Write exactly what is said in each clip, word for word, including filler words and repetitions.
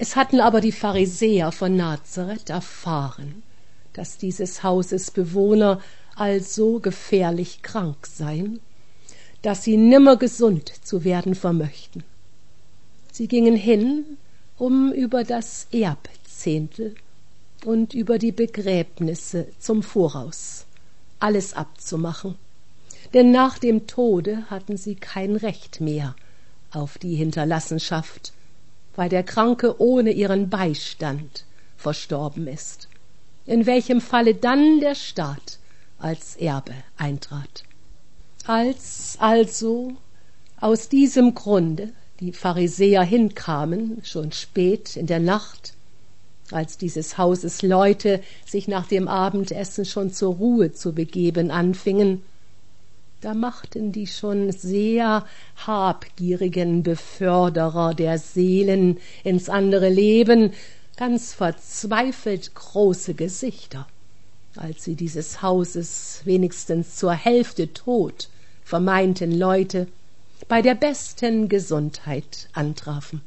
Es hatten aber die Pharisäer von Nazareth erfahren, dass dieses Hauses Bewohner also gefährlich krank seien, dass sie nimmer gesund zu werden vermöchten. Sie gingen hin, um über das Erbzehntel und über die Begräbnisse zum Voraus alles abzumachen, denn nach dem Tode hatten sie kein Recht mehr auf die Hinterlassenschaft, weil der Kranke ohne ihren Beistand verstorben ist, in welchem Falle dann der Staat als Erbe eintrat. Als also aus diesem Grunde die Pharisäer hinkamen, schon spät in der Nacht, als dieses Hauses Leute sich nach dem Abendessen schon zur Ruhe zu begeben anfingen, da machten die schon sehr habgierigen Beförderer der Seelen ins andere Leben ganz verzweifelt große Gesichter, als sie dieses Hauses wenigstens zur Hälfte tot vermeinten Leute bei der besten Gesundheit antrafen.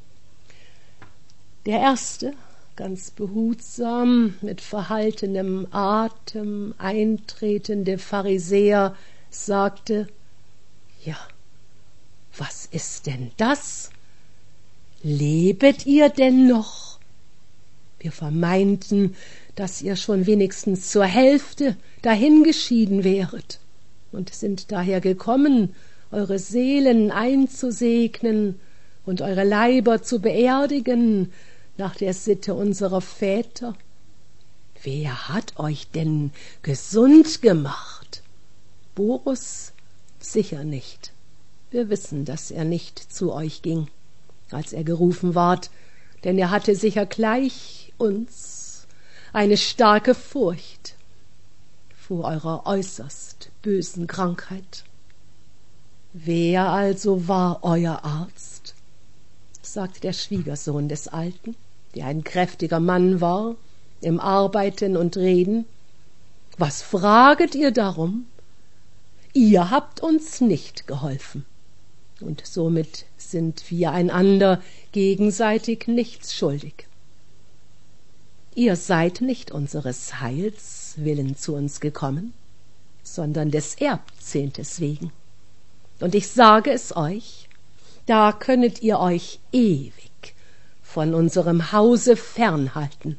Der erste, ganz behutsam, mit verhaltenem Atem eintretende Pharisäer sagte: »Ja, was ist denn das? Lebet ihr denn noch? Wir vermeinten, dass ihr schon wenigstens zur Hälfte dahingeschieden wäret und sind daher gekommen, eure Seelen einzusegnen und eure Leiber zu beerdigen nach der Sitte unserer Väter. Wer hat euch denn gesund gemacht? Borus sicher nicht. Wir wissen, dass er nicht zu euch ging, als er gerufen ward, denn er hatte sicher gleich uns eine starke Furcht vor eurer äußerst bösen Krankheit. Wer also war euer Arzt?« sagte der Schwiegersohn des Alten, der ein kräftiger Mann war, im Arbeiten und Reden. »Was fraget ihr darum? Ihr habt uns nicht geholfen, und somit sind wir einander gegenseitig nichts schuldig. Ihr seid nicht unseres Heils willen zu uns gekommen, sondern des Erbzehntes wegen. Und ich sage es euch, da könnet ihr euch ewig von unserem Hause fernhalten.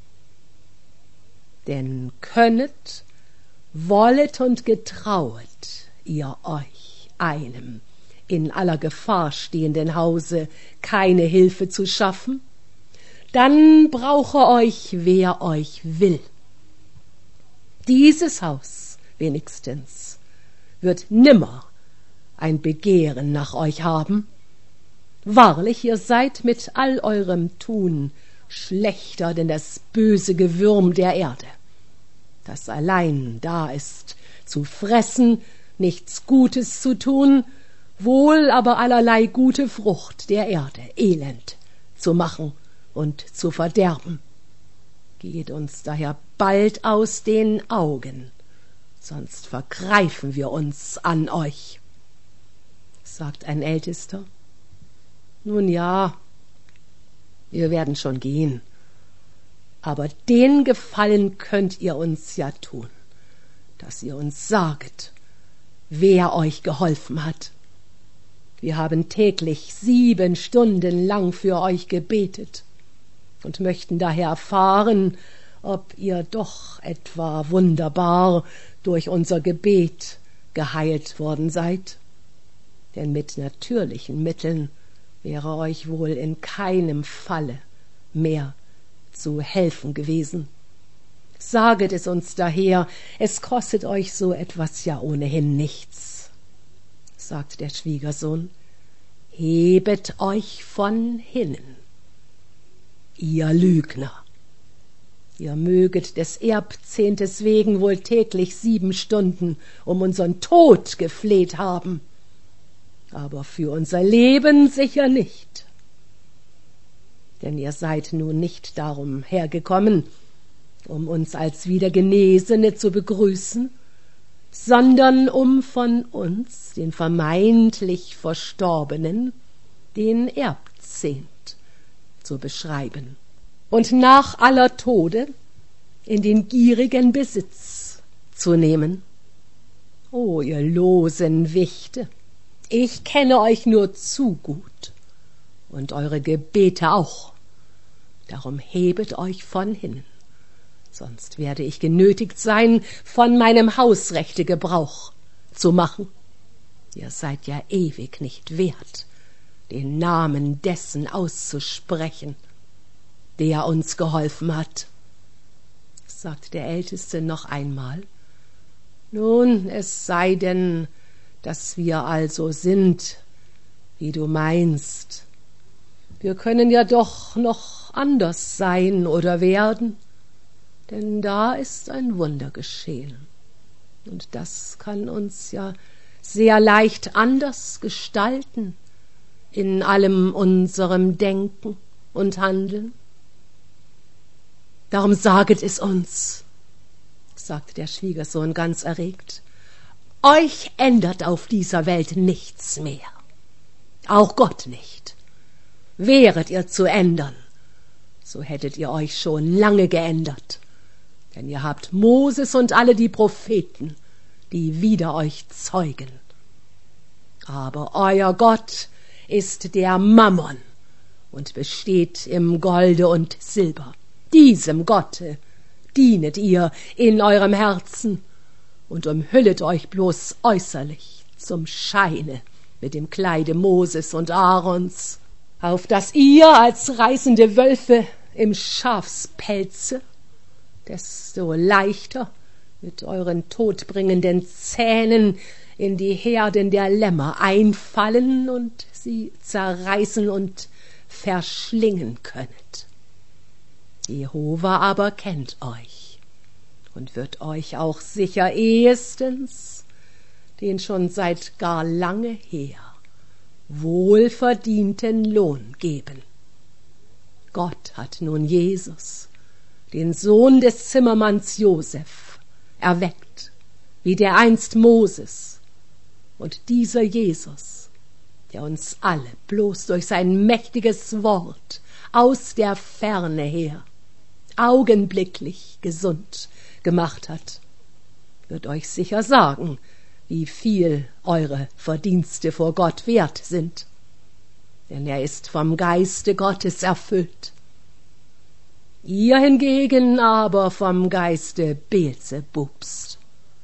Denn könnet, wollet und getrauet ihr euch einem in aller Gefahr stehenden Hause keine Hilfe zu schaffen, dann brauche euch, wer euch will. Dieses Haus wenigstens wird nimmer ein Begehren nach euch haben. Wahrlich, ihr seid mit all eurem Tun schlechter denn das böse Gewürm der Erde, das allein da ist, zu fressen, nichts Gutes zu tun, wohl aber allerlei gute Frucht der Erde elend zu machen und zu verderben. Geht uns daher bald aus den Augen, sonst vergreifen wir uns an euch«, sagt ein Ältester. »Nun ja, wir werden schon gehen, aber den Gefallen könnt ihr uns ja tun, dass ihr uns saget, wer euch geholfen hat. Wir haben täglich sieben Stunden lang für euch gebetet und möchten daher erfahren, ob ihr doch etwa wunderbar durch unser Gebet geheilt worden seid. Denn mit natürlichen Mitteln wäre euch wohl in keinem Falle mehr zu helfen gewesen. Saget es uns daher, es kostet euch so etwas ja ohnehin nichts«, sagt der Schwiegersohn. »Hebet euch von hinnen, ihr Lügner. Ihr möget des Erbzehntes wegen wohl täglich sieben Stunden um unseren Tod gefleht haben, aber für unser Leben sicher nicht. Denn ihr seid nun nicht darum hergekommen, um uns als Wiedergenesene zu begrüßen, sondern um von uns, den vermeintlich Verstorbenen, den Erbzehnt zu beschreiben, und nach aller Tode in den gierigen Besitz zu nehmen. O ihr losen Wichte, ich kenne euch nur zu gut und eure Gebete auch, darum hebet euch von hinnen, sonst werde ich genötigt sein, von meinem Hausrechte Gebrauch zu machen. Ihr seid ja ewig nicht wert, den Namen dessen auszusprechen, der uns geholfen hat. Sagt der Älteste noch einmal. Nun, es sei denn, dass wir also sind, wie du meinst. Wir können ja doch noch anders sein oder werden, denn da ist ein Wunder geschehen. Und das kann uns ja sehr leicht anders gestalten in allem unserem Denken und Handeln. Darum saget es uns, sagte der Schwiegersohn ganz erregt. Euch ändert auf dieser Welt nichts mehr, auch Gott nicht. Wäret ihr zu ändern, so hättet ihr euch schon lange geändert, denn ihr habt Moses und alle die Propheten, die wider euch zeugen. Aber euer Gott ist der Mammon und besteht im Golde und Silber. Diesem Gotte dienet ihr in eurem Herzen und umhüllet euch bloß äußerlich zum Scheine mit dem Kleide Moses und Aarons, auf dass ihr als reißende Wölfe im Schafspelze desto leichter mit euren todbringenden Zähnen in die Herden der Lämmer einfallen und sie zerreißen und verschlingen könnet. Jehova aber kennt euch und wird euch auch sicher ehestens den schon seit gar lange her wohlverdienten Lohn geben. Gott hat nun Jesus, den Sohn des Zimmermanns Joseph, erweckt, wie der einst Moses, und dieser Jesus, der uns alle bloß durch sein mächtiges Wort aus der Ferne her augenblicklich gesund gemacht hat, wird euch sicher sagen, wie viel eure Verdienste vor Gott wert sind, denn er ist vom Geiste Gottes erfüllt. Ihr hingegen aber vom Geiste Beelzebubs.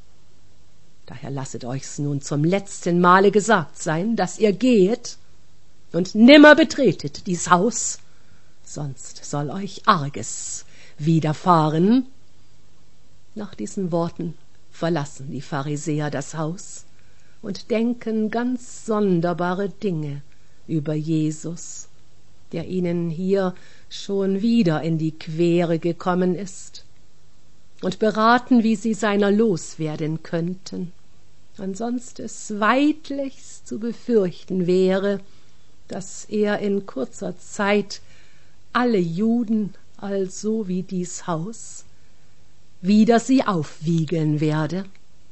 Daher lasset euch's nun zum letzten Male gesagt sein, dass ihr gehet und nimmer betretet dies Haus, sonst soll euch Arges widerfahren. Nach diesen Worten verlassen die Pharisäer das Haus und denken ganz sonderbare Dinge über Jesus, der ihnen hier schon wieder in die Quere gekommen ist, und beraten, wie sie seiner loswerden könnten, ansonst es weidlichst zu befürchten wäre, dass er in kurzer Zeit alle Juden, also wie dies Haus, wider sie aufwiegeln werde.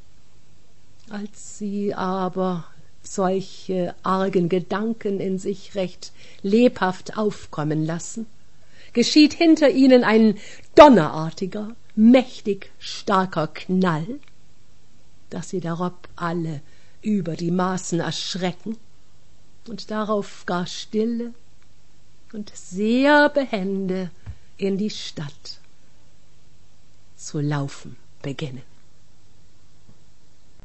Als sie aber solche argen Gedanken in sich recht lebhaft aufkommen lassen, geschieht hinter ihnen ein donnerartiger, mächtig starker Knall, dass sie darob alle über die Maßen erschrecken und darauf gar stille und sehr behende in die Stadt zu laufen beginnen.